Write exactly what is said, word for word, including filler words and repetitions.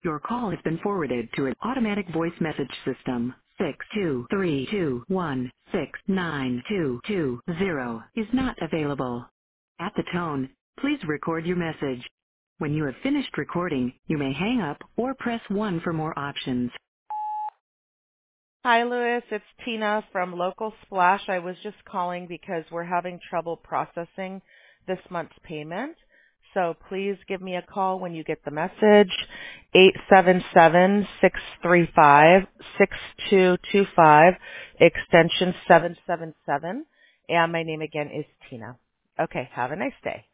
Your call has been forwarded to an automatic voice message system. Six two three two one six nine two two zero is not available. At the tone, please record your message. When you have finished recording, you may hang up or press one for more options. Hi, Louis. It's Tina from Local Splash. I was just calling because we're having trouble processing this month's payment. So please give me a call when you get the message, eight seven seven, six three five, six two two five, extension seven seven seven. And my name again is Tina. Okay, have a nice day.